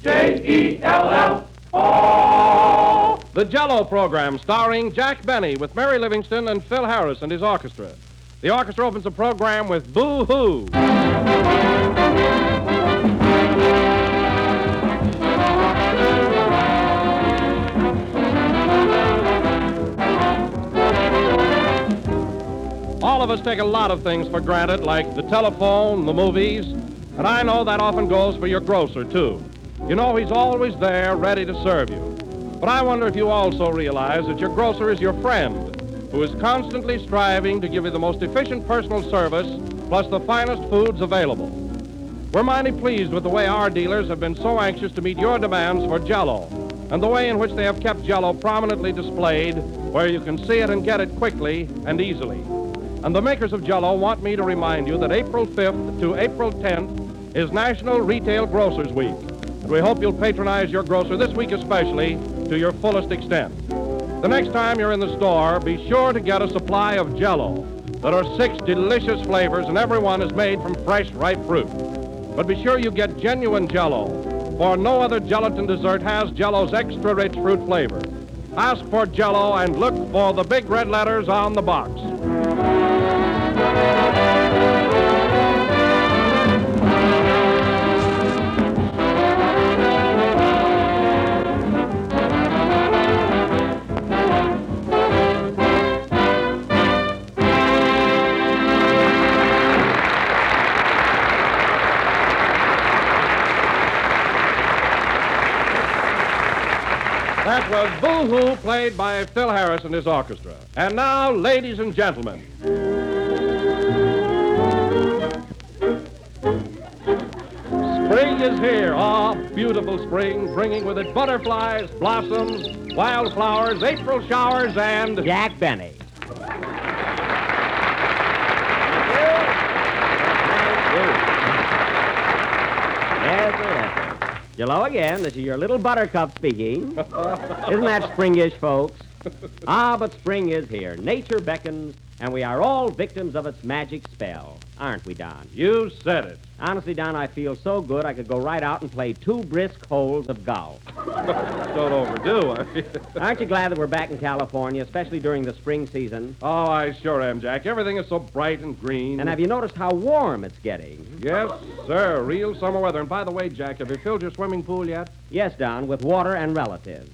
J-E-L-L-O. The Jell-O program starring Jack Benny with Mary Livingston and Phil Harris and his orchestra. The orchestra opens the program with Boo-Hoo. All of us take a lot of things for granted, like the telephone, the movies, and I know that often goes for your grocer, too. You know he's always there, ready to serve you. But I wonder if you also realize that your grocer is your friend, who is constantly striving to give you the most efficient personal service, plus the finest foods available. We're mighty pleased with the way our dealers have been so anxious to meet your demands for Jell-O, and the way in which they have kept Jell-O prominently displayed, where you can see it and get it quickly and easily. And the makers of Jell-O want me to remind you that April 5th to April 10th is National Retail Grocers Week. And we hope you'll patronize your grocer this week especially to your fullest extent. The next time you're in the store, be sure to get a supply of Jell-O. There are 6 delicious flavors, and every one is made from fresh, ripe fruit. But be sure you get genuine Jell-O, for no other gelatin dessert has Jell-O's extra-rich fruit flavor. Ask for Jell-O and look for the big red letters on the box. That was Boo-Hoo, played by Phil Harris and his orchestra. And now, ladies and gentlemen. Spring is here. Ah, beautiful spring, bringing with it butterflies, blossoms, wildflowers, April showers, and... Jack Benny. Hello again. This is your little buttercup speaking. Isn't that springish, folks? Ah, but spring is here. Nature beckons, and we are all victims of its magic spell. Aren't we, Don? You said it. Honestly, Don, I feel so good I could go right out and play 2 brisk holes of golf. Don't overdo it. Aren't you glad that we're back in California, especially during the spring season? Oh, I sure am, Jack. Everything is so bright and green. And have you noticed how warm it's getting? Yes, sir. Real summer weather. And by the way, Jack, have you filled your swimming pool yet? Yes, Don, with water and relatives.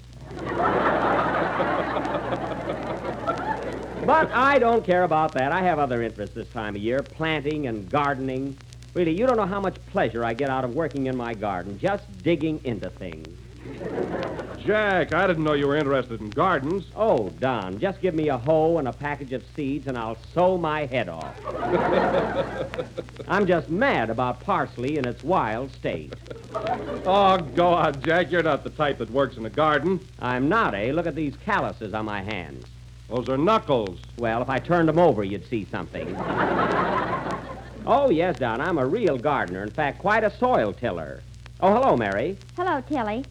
But I don't care about that. I have other interests this time of year, planting and gardening. Really, you don't know how much pleasure I get out of working in my garden, just digging into things. Jack, I didn't know you were interested in gardens. Oh, Don, just give me a hoe and a package of seeds and I'll sow my head off. I'm just mad about parsley in its wild state. Oh, go on, Jack. You're not the type that works in a garden. I'm not, eh? Look at these calluses on my hands. Those are knuckles. Well, if I turned them over, you'd see something. Oh, yes, Don, I'm a real gardener. In fact, quite a soil tiller. Oh, hello, Mary. Hello, Tilly.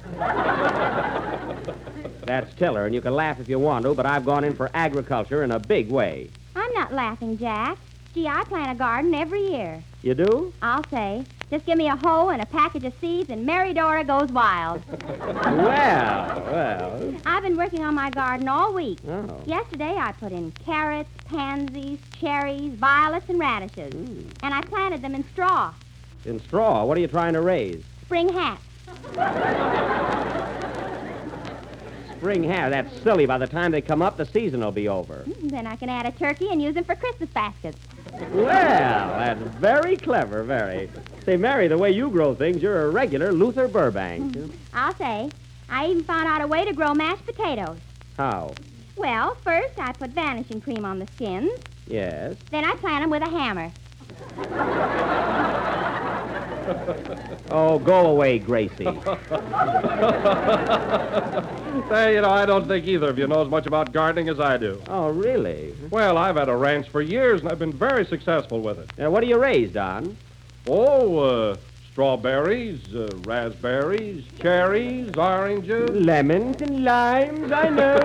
That's Tiller, and you can laugh if you want to, but I've gone in for agriculture in a big way. I'm not laughing, Jack. Gee, I plant a garden every year. You do? I'll say. Just give me a hoe and a package of seeds, and Mary Dora goes wild. Well. I've been working on my garden all week. Oh. Yesterday, I put in carrots, pansies, cherries, violets, and radishes. And I planted them in straw. In straw? What are you trying to raise? Spring hats. Spring hat? That's silly. By the time they come up, the season will be over. Then I can add a turkey and use them for Christmas baskets. Well, that's very clever, very. Say, Mary, the way you grow things, you're a regular Luther Burbank. I'll say. I even found out a way to grow mashed potatoes. How? Well, first I put vanishing cream on the skins. Yes. Then I plant them with a hammer. Oh, go away, Gracie. Say, I don't think either of you know as much about gardening as I do. Oh, really? Well, I've had a ranch for years, and I've been very successful with it. What do you raise, Don? Strawberries, raspberries, cherries, oranges. Lemons and limes, I know.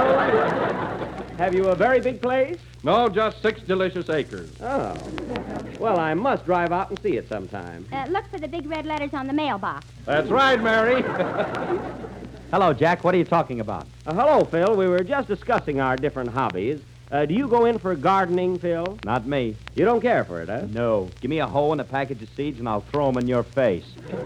Have you a very big place? No, just 6 delicious acres. Oh. Well, I must drive out and see it sometime. Look for the big red letters on the mailbox. That's right, Mary. Hello, Jack. What are you talking about? Hello, Phil. We were just discussing our different hobbies. Do you go in for gardening, Phil? Not me. You don't care for it, huh? No. Give me a hoe and a package of seeds, and I'll throw them in your face.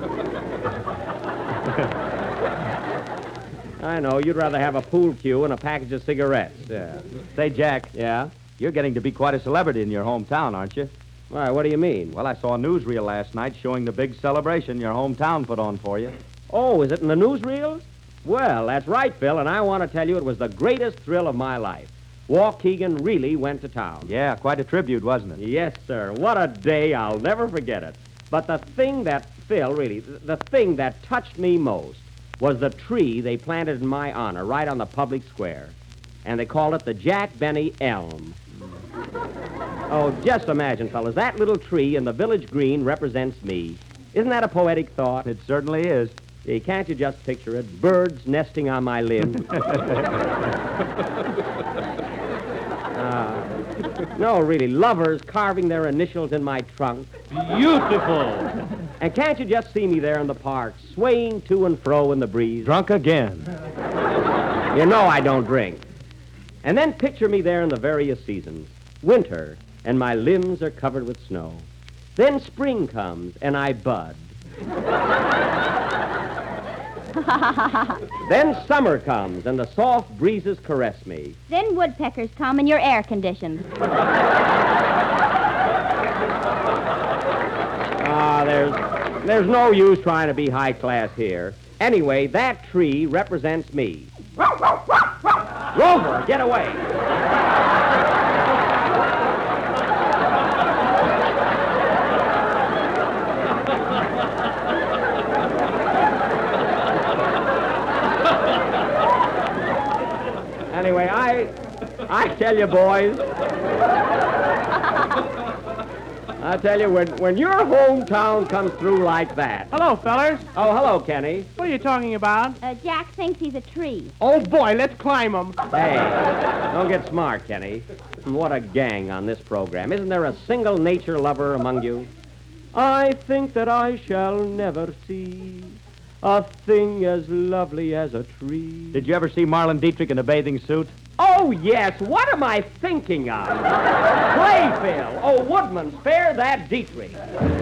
I know. You'd rather have a pool cue and a package of cigarettes. Yeah. Say, Jack, Yeah? you're getting to be quite a celebrity in your hometown, aren't you? Why, what do you mean? Well, I saw a newsreel last night showing the big celebration your hometown put on for you. Oh, is it in the newsreels? Well, that's right, Phil, and I want to tell you it was the greatest thrill of my life. Waukegan really went to town. Yeah, quite a tribute, wasn't it? Yes, sir. What a day. I'll never forget it. But the thing that, Phil, really, the thing that touched me most was the tree they planted in my honor right on the public square. And they called it the Jack Benny Elm. Oh, just imagine, fellas, that little tree in the village green represents me. Isn't that a poetic thought? It certainly is. Gee, can't you just picture it? Birds nesting on my limb. No, really, lovers carving their initials in my trunk. Beautiful. And can't you just see me there in the park, swaying to and fro in the breeze? Drunk again. You know I don't drink. And then picture me there in the various seasons. Winter, and my limbs are covered with snow. Then spring comes, and I bud. Then summer comes, and the soft breezes caress me. Then woodpeckers come and you're air conditioned. There's no use trying to be high class here. Anyway, that tree represents me. Rover, get away. Anyway, I tell you, boys, I tell you, when your hometown comes through like that. Hello, fellers. Oh, hello, Kenny. What are you talking about? Jack thinks he's a tree. Oh, boy, let's climb him. Hey, don't get smart, Kenny. What a gang on this program. Isn't there a single nature lover among you? I think that I shall never see a thing as lovely as a tree. Did you ever see Marlon Dietrich in a bathing suit? Oh, yes. What am I thinking of? Play, Phil. Oh, Woodman, spare that Dietrich.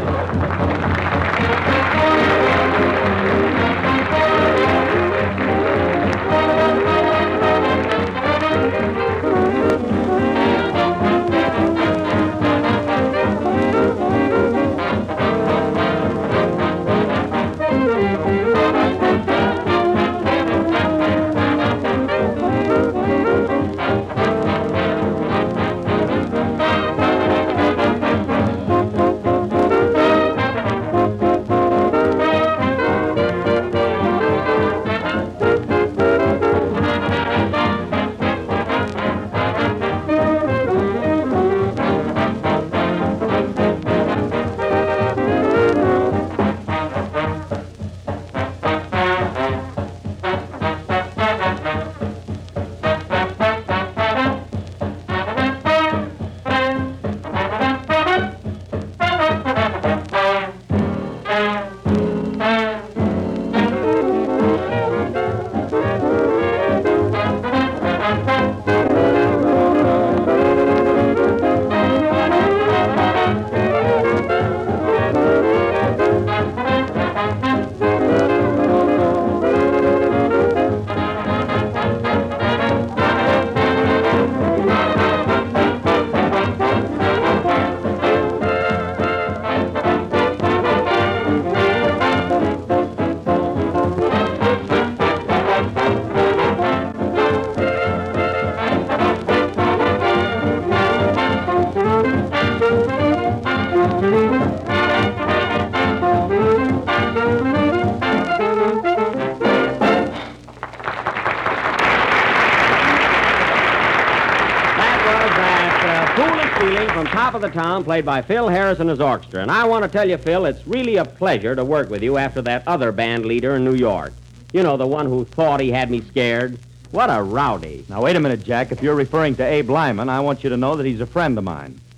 From Top of the Town, played by Phil Harris and his orchestra. And I want to tell you, Phil, it's really a pleasure to work with you after that other band leader in New York. You know, the one who thought he had me scared. What a rowdy. Now, wait a minute, Jack. If you're referring to Abe Lyman, I want you to know that he's a friend of mine.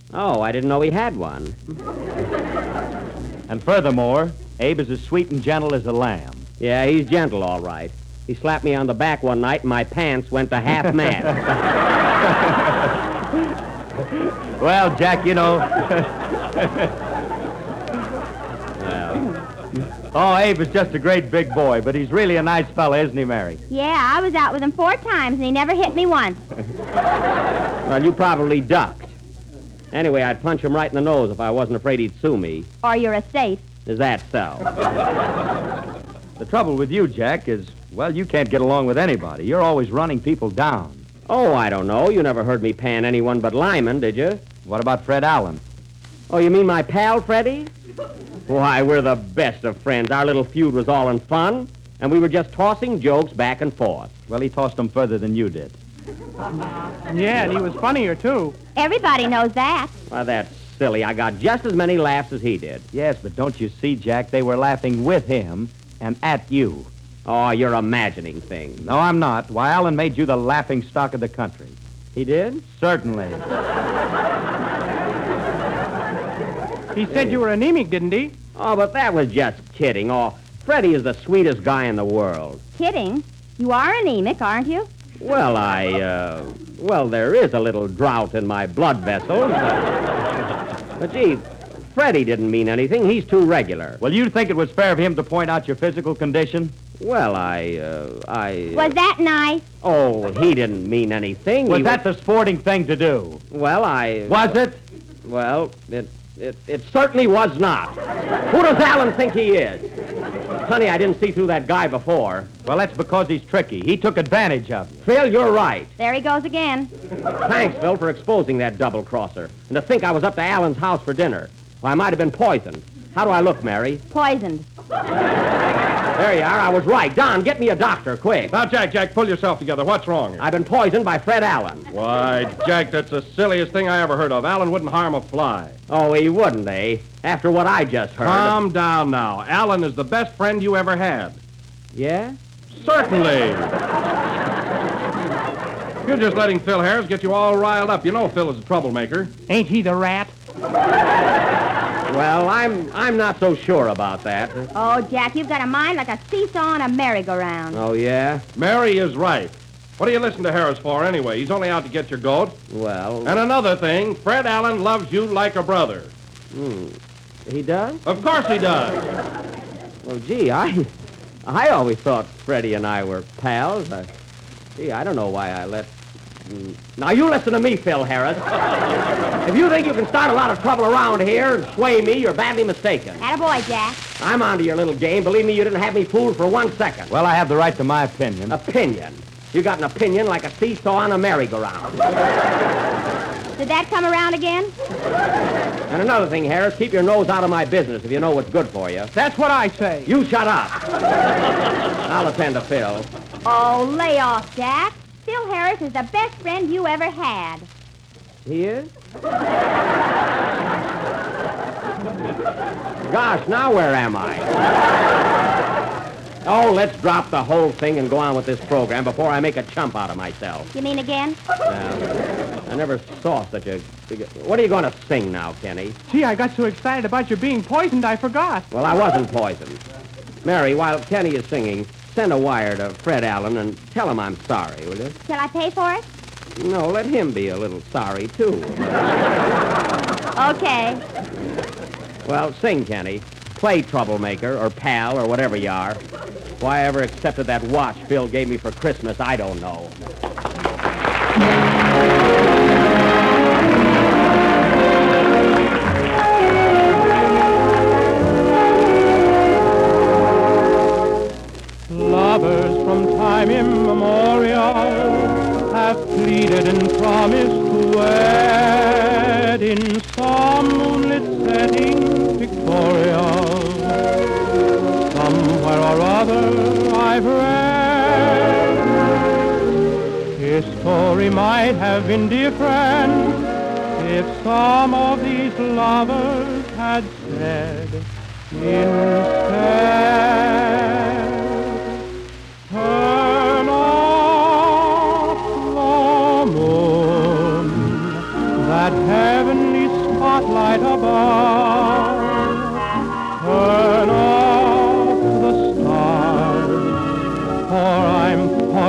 Oh, I didn't know he had one. And furthermore, Abe is as sweet and gentle as a lamb. Yeah, he's gentle, all right. He slapped me on the back one night, and my pants went to half-mast. Well, Jack, you know... Oh, Abe is just a great big boy, but he's really a nice fella, isn't he, Mary? Yeah, I was out with him 4 times, and he never hit me once. Well, you probably ducked. Anyway, I'd punch him right in the nose if I wasn't afraid he'd sue me. Or your estate. Is that so? The trouble with you, Jack, is, well, you can't get along with anybody. You're always running people down. Oh, I don't know. You never heard me pan anyone but Lyman, did you? What about Fred Allen? Oh, you mean my pal, Freddie? Why, we're the best of friends. Our little feud was all in fun, and we were just tossing jokes back and forth. Well, he tossed them further than you did. Yeah, and he was funnier, too. Everybody knows that. Why, that's silly. I got just as many laughs as he did. Yes, but don't you see, Jack, they were laughing with him and at you. Oh, you're imagining things. No, I'm not. Why, Allen made you the laughing stock of the country. He did? Certainly. He said you were anemic, didn't he? Oh, but that was just kidding. Oh, Freddie is the sweetest guy in the world. Kidding. You are anemic, aren't you? Well, well, there is a little drought in my blood vessels. But gee, Freddie didn't mean anything. He's too regular. Well, you think it was fair of him to point out your physical condition? Well, Was that nice? Oh, he didn't mean anything. Was that the sporting thing to do? Well, Was it? Well, it certainly was not. Who does Allen think he is? Honey, I didn't see through that guy before. Well, that's because he's tricky. He took advantage of you. Phil, you're right. There he goes again. Thanks, Phil, for exposing that double-crosser. And to think I was up to Allen's house for dinner. Well, I might have been poisoned. How do I look, Mary? Poisoned. There you are. I was right. Don, get me a doctor, quick. Now, Jack, pull yourself together. What's wrong? I've been poisoned by Fred Allen. Why, Jack, that's the silliest thing I ever heard of. Allen wouldn't harm a fly. Oh, he wouldn't, eh? After what I just heard. Calm down now. Allen is the best friend you ever had. Yeah? Certainly. You're just letting Phil Harris get you all riled up. You know Phil is a troublemaker. Ain't he the rat? Well, I'm not so sure about that. Oh, Jack, you've got a mind like a seesaw on a merry-go-round. Oh, yeah? Mary is right. What do you listen to Harris for anyway? He's only out to get your goat. Well... And another thing, Fred Allen loves you like a brother. He does? Of course he does. Well, gee, I always thought Freddie and I were pals. Gee, I don't know why I let... Now, you listen to me, Phil Harris. If you think you can start a lot of trouble around here and sway me, you're badly mistaken. Attaboy, Jack. I'm onto your little game. Believe me, you didn't have me fooled for 1 second. Well, I have the right to my opinion. Opinion? You got an opinion like a seesaw on a merry-go-round. Did that come around again? And another thing, Harris, keep your nose out of my business if you know what's good for you. That's what I say. You shut up. I'll attend to Phil. Oh, lay off, Jack. Phil Harris is the best friend you ever had. He is? Gosh, now where am I? Oh, let's drop the whole thing and go on with this program before I make a chump out of myself. You mean again? I never saw such a big... What are you going to sing now, Kenny? Gee, I got so excited about your being poisoned, I forgot. Well, I wasn't poisoned. Mary, while Kenny is singing, send a wire to Fred Allen and tell him I'm sorry, will you? Shall I pay for it? No, let him be a little sorry, too. Okay. Well, sing, Kenny. Play troublemaker or pal or whatever you are. Why I ever accepted that watch Phil gave me for Christmas, I don't know. Lovers from time immemorial have pleaded and promised to wed in some moonlit setting pictorial. Somewhere or other I've read his story might have been different if some of these lovers had said instead, turn off the moon, that heavenly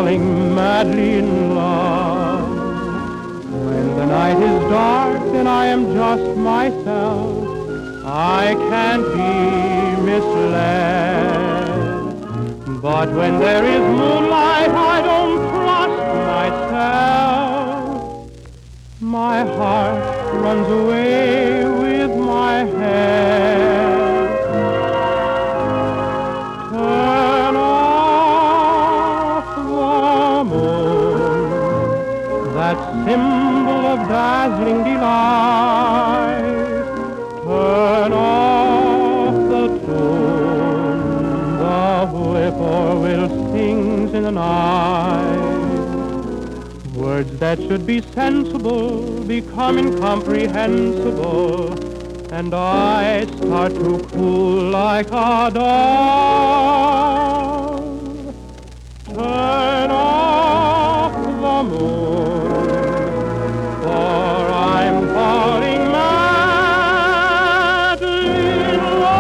falling madly in love. When the night is dark and I am just myself, I can't be misled. But when there is moonlight, I don't trust myself. My heart runs away with my head. Turn off the moon, that symbol of dazzling delight. Turn off the tune, the whippoorwill sings in the night. Words that should be sensible become incomprehensible, and I start to cool like a dove. Turn off the moon, for I'm falling madly in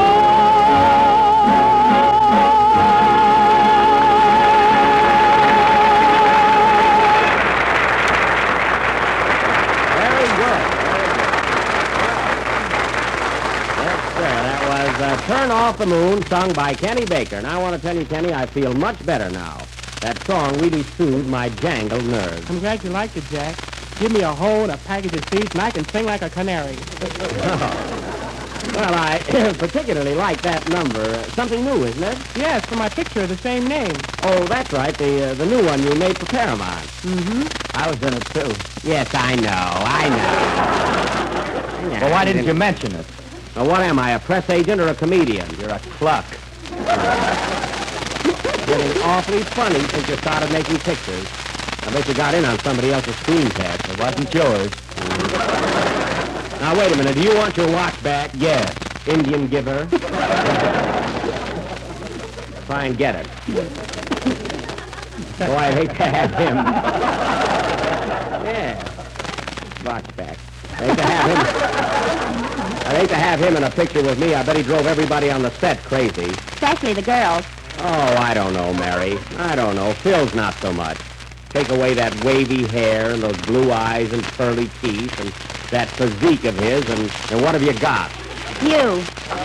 Very good. That was Turn Off the Moon, sung by Kenny Baker. And I want to tell you, Kenny, I feel much better now. That song really soothed my jangled nerves. I'm glad you liked it, Jack. Give me a hoe and a package of seeds, and I can sing like a canary. Well, I particularly like that number. Something new, isn't it? Yes, for my picture of the same name. Oh, that's right, the new one you made for Paramount. Mm-hmm. I was in it, too. Yes, I know. Yeah, Well, why didn't you mention it? Now, what am I, a press agent or a comedian? You're a cluck. Getting awfully funny since you started making pictures. I bet you got in on somebody else's screen test. It wasn't yours. Now, wait a minute. Do you want your watch back? Yes. Indian giver. Try and get it. Oh, I'd hate to have him. Yeah. Watch back. I'd hate to have him in a picture with me. I bet he drove everybody on the set crazy. Especially the girls. Oh, I don't know, Mary. I don't know. Phil's not so much. Take away that wavy hair and those blue eyes and pearly teeth and that physique of his, and what have you got? You.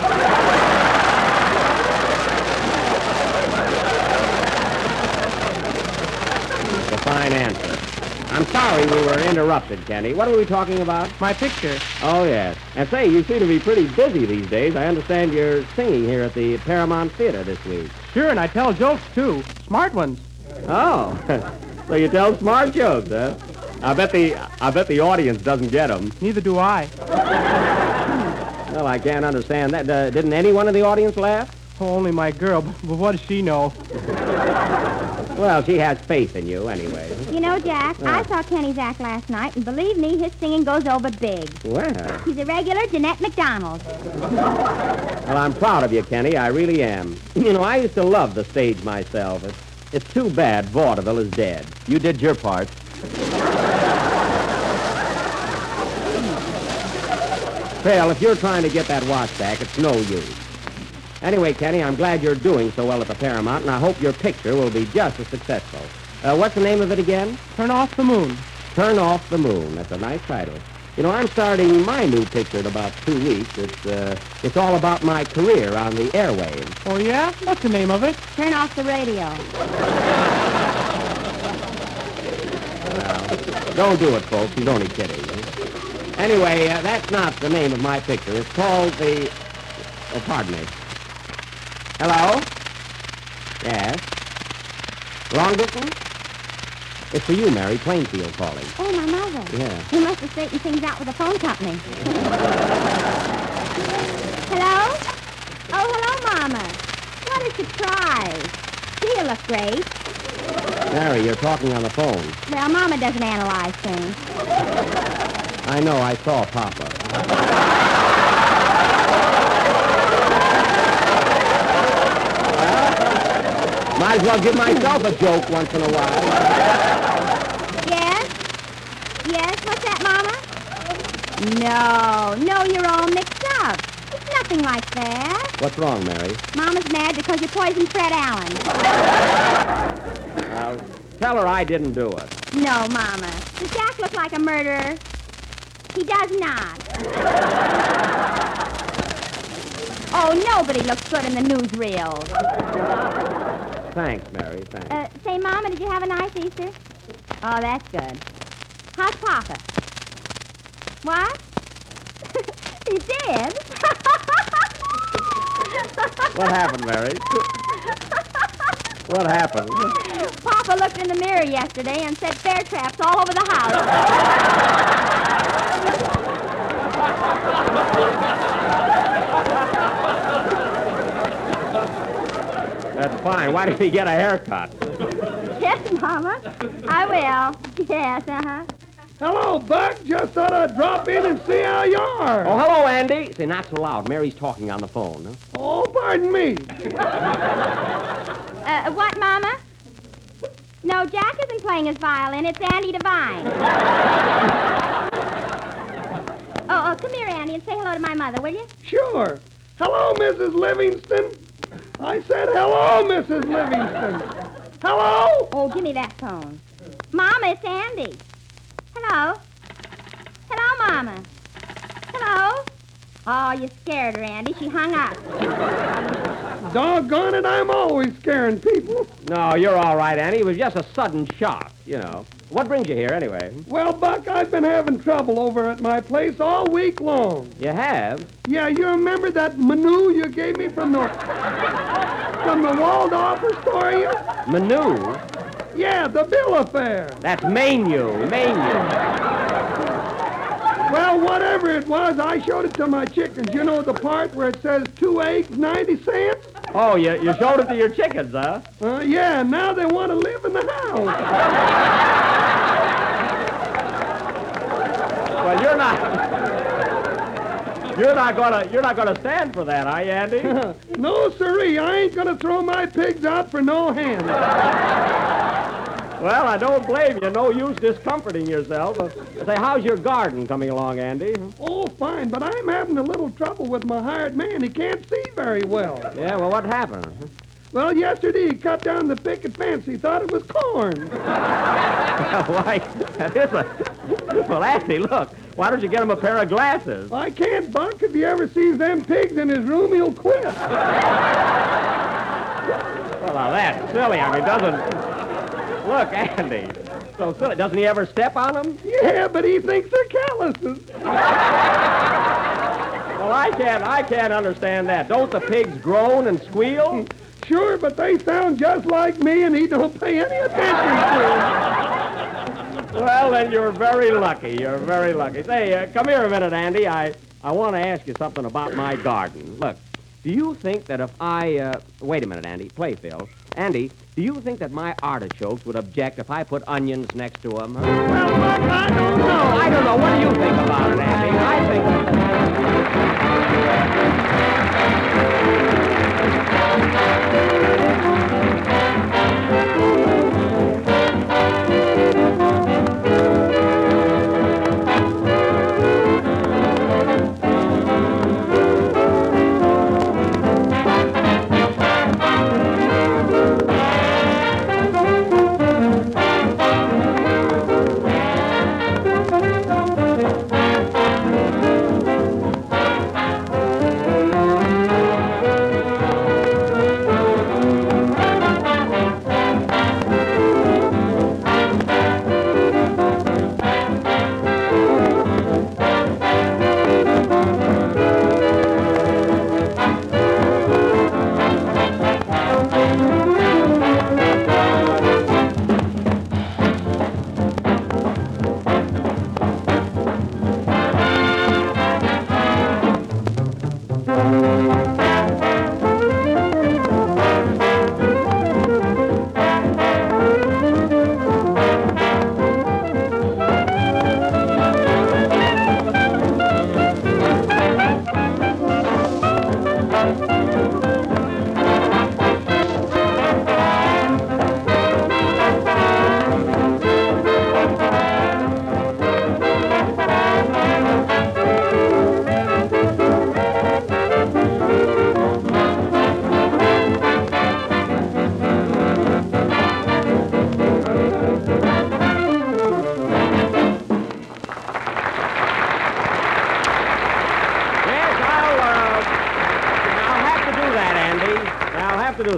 It's a fine answer. I'm sorry we were interrupted, Kenny. What were we talking about? My picture. Oh, yes. And say, you seem to be pretty busy these days. I understand you're singing here at the Paramount Theater this week. Sure, and I tell jokes, too. Smart ones. Oh, so you tell smart jokes, huh? I bet the audience doesn't get them. Neither do I. Well, I can't understand that. Didn't anyone in the audience laugh? Oh, only my girl, but what does she know? Well, she has faith in you anyway. You know, Jack, I saw Kenny's act last night, and believe me, his singing goes over big. Well, He's a regular Jeanette McDonald. well, I'm proud of you, Kenny. I really am. You know, I used to love the stage myself. It's too bad vaudeville is dead. You did your part. Phil, if you're trying to get that watch back, it's no use. Anyway, Kenny, I'm glad you're doing so well at the Paramount, and I hope your picture will be just as successful. What's the name of it again? Turn Off the Moon. Turn Off the Moon. That's a nice title. You know, I'm starting my new picture in about 2 weeks. It's all about my career on the airwaves. Oh, yeah? What's the name of it? Turn off the radio. Well, don't do it, folks. He's only kidding. Anyway, that's not the name of my picture. It's called the... Oh, pardon me. Hello? Yes? Long distance? It's for you, Mary. Plainfield calling. Oh, my mother. Yeah. He must have straightened things out with the phone company. Hello? Oh, hello, Mama. What a surprise. You look great. Mary, you're talking on the phone. Well, Mama doesn't analyze things. I know. I saw Papa. Might as well give myself a joke once in a while. Yes? Yes, what's that, Mama? No, you're all mixed up. It's nothing like that. What's wrong, Mary? Mama's mad because you poisoned Fred Allen. Tell tell her I didn't do it. No, Mama. Does Jack look like a murderer? He does not. Oh, nobody looks good in the newsreels. Thanks, Mary, thanks. Say, Mama, did you have a nice Easter? Oh, that's good. How's Papa? What? He did? What happened, Mary? What happened? Papa looked in the mirror yesterday and said bear traps all over the house. That's fine. Why did he get a haircut? Yes, Mama. I will. Yes, uh-huh. Hello, Buck. Just thought I'd drop in and see how you are. Oh, hello, Andy. Say, not so loud. Mary's talking on the phone. Huh? Oh, pardon me. What, Mama? No, Jack isn't playing his violin. It's Andy Devine. Oh, come here, Andy, and say hello to my mother, will you? Sure. Hello, Mrs. Livingston. I said hello, Mrs. Livingston. Hello? Oh, give me that phone. Mama, it's Andy. Hello? Hello, Mama. Hello? Oh, you scared her, Andy. She hung up. Doggone it, I'm always scaring people. No, you're all right, Andy. It was just a sudden shock, you know. What brings you here, anyway? Well, Buck, I've been having trouble over at my place all week long. You have? Yeah, you remember that menu you gave me from the Waldorf Astoria? Menu? Yeah, the bill of fare. That's menu. Well, whatever it was, I showed it to my chickens. You know the part where it says 2 eggs, 90 cents? Oh, you showed it to your chickens, huh? Yeah, now they want to live in the house. Well, you're not gonna stand for that, are you, Andy? No, sirree, I ain't going to throw my pigs out for no hand. Well, I don't blame you. No use discomforting yourself. Say, how's your garden coming along, Andy? Oh, fine, but I'm having a little trouble with my hired man. He can't see very well. Yeah, well, what happened? Well, yesterday he cut down the picket fence. He thought it was corn. Why, that is a... Well, Andy, look. Why don't you get him a pair of glasses? I can't, Buck. If he ever sees them pigs in his room, he'll quit. Well, now, that's silly. I mean, doesn't... Look, Andy. So silly. Doesn't he ever step on them? Yeah, but he thinks they're calluses. Well, I can't understand that. Don't the pigs groan and squeal? Sure, but they sound just like me, and he don't pay any attention to them. Well, then you're very lucky. You're very lucky. Say, come here a minute, Andy. I want to ask you something about my garden. Look, do you think that if I... Wait a minute, Andy. Play, Phil. Andy, do you think that my artichokes would object if I put onions next to them? Huh? Well, Buck, I don't know. I don't know. What do you think about it, Andy? I think...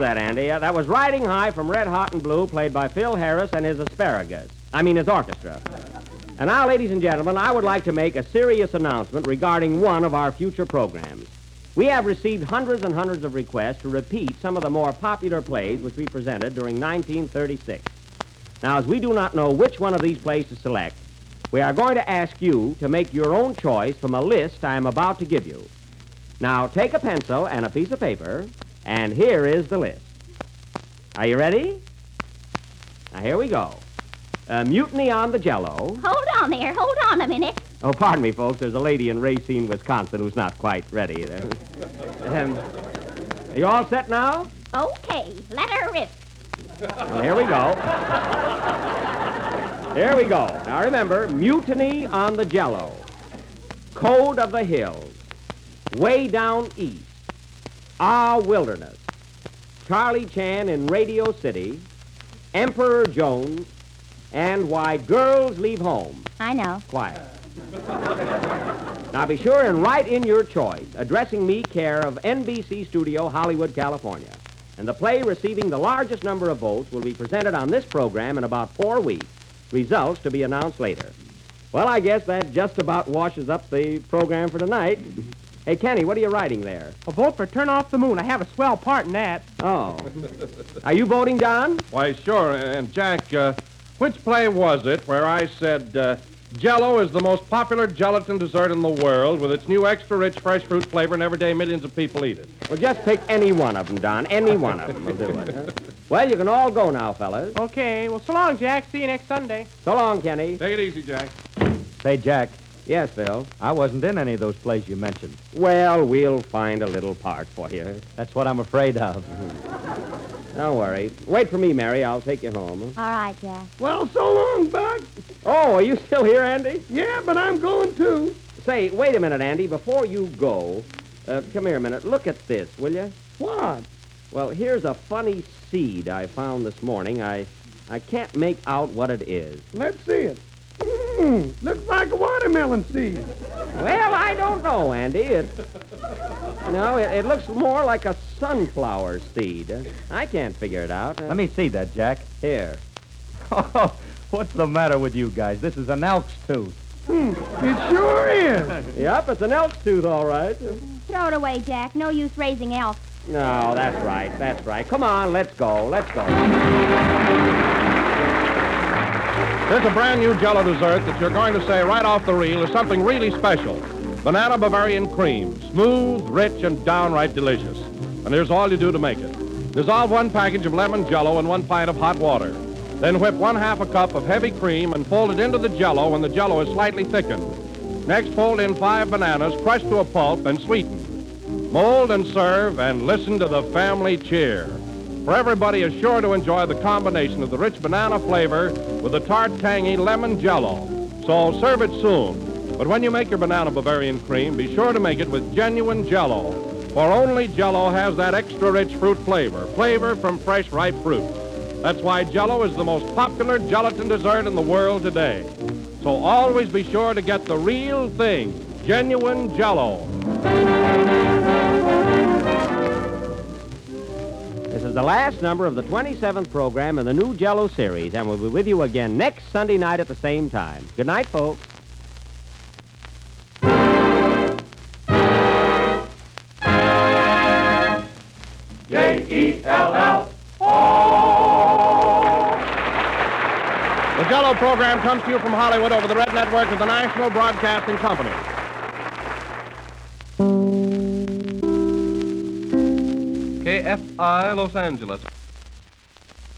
that, Andy. That was Riding High from Red Hot and Blue, played by Phil Harris and his his orchestra. And now, ladies and gentlemen, I would like to make a serious announcement regarding one of our future programs. We have received hundreds and hundreds of requests to repeat some of the more popular plays which we presented during 1936. Now, as we do not know which one of these plays to select, we are going to ask you to make your own choice from a list I am about to give you. Now, take a pencil and a piece of paper, and here is the list. Are you ready? Now, here we go. Mutiny on the Jello. Hold on there. Hold on a minute. Oh, pardon me, folks. There's a lady in Racine, Wisconsin, who's not quite ready. Are you all set now? Okay, let her rip. Well, here we go. Here we go. Now, remember, Mutiny on the Jello. Code of the Hills. Way Down East. Our Wilderness. Charlie Chan in Radio City. Emperor Jones. And Why Girls Leave Home. I know. Quiet. Now be sure and write in your choice, addressing me care of NBC Studio, Hollywood, California. And the play receiving the largest number of votes will be presented on this program in about 4 weeks. Results to be announced later. Well, I guess that just about washes up the program for tonight. Hey, Kenny, what are you writing there? A vote for Turn Off the Moon. I have a swell part in that. Oh. Are you voting, John? Why, sure. And, Jack, which play was it where I said Jell-O is the most popular gelatin dessert in the world with its new extra-rich fresh fruit flavor and every day millions of people eat it? Well, just pick any one of them, Don. Any one of them will do it. Huh? Well, you can all go now, fellas. Okay. Well, so long, Jack. See you next Sunday. So long, Kenny. Take it easy, Jack. Say, Jack, Yes, Phil. I wasn't in any of those plays you mentioned. Well, we'll find a little part for you. That's what I'm afraid of. Don't worry. Wait for me, Mary. I'll take you home. All right, Jack. Well, so long, Buck. Oh, are you still here, Andy? Yeah, but I'm going too. Say, wait a minute, Andy. Before you go, come here a minute. Look at this, will you? What? Well, here's a funny seed I found this morning. I can't make out what it is. Let's see it. Looks like a watermelon seed. Well, I don't know, Andy. It looks more like a sunflower seed. I can't figure it out. Let me see that, Jack. Here. Oh, what's the matter with you guys? This is an elk's tooth. It sure is. Yep, it's an elk's tooth, all right. Throw it away, Jack. No use raising elk. No, that's right. That's right. Come on, let's go. Let's go. There's a brand new Jell-O dessert that you're going to say right off the reel is something really special. Banana Bavarian cream. Smooth, rich, and downright delicious. And here's all you do to make it. Dissolve 1 package of lemon Jell-O in 1 pint of hot water. Then whip 1/2 a cup of heavy cream and fold it into the Jell-O when the Jell-O is slightly thickened. Next, fold in 5 bananas, crushed to a pulp, and sweeten. Mold and serve, and listen to the family cheer. For everybody is sure to enjoy the combination of the rich banana flavor with the tart, tangy lemon Jell-O. So serve it soon. But when you make your Banana Bavarian cream, be sure to make it with genuine Jell-O. For only Jell-O has that extra rich fruit flavor from fresh, ripe fruit. That's why Jell-O is the most popular gelatin dessert in the world today. So always be sure to get the real thing, genuine Jell-O. This is the last number of the 27th program in the new Jell-O series, and we'll be with you again next Sunday night at the same time. Good night, folks. Jell. The Jell-O program comes to you from Hollywood over the Red Network of the National Broadcasting Company. KFI Los Angeles.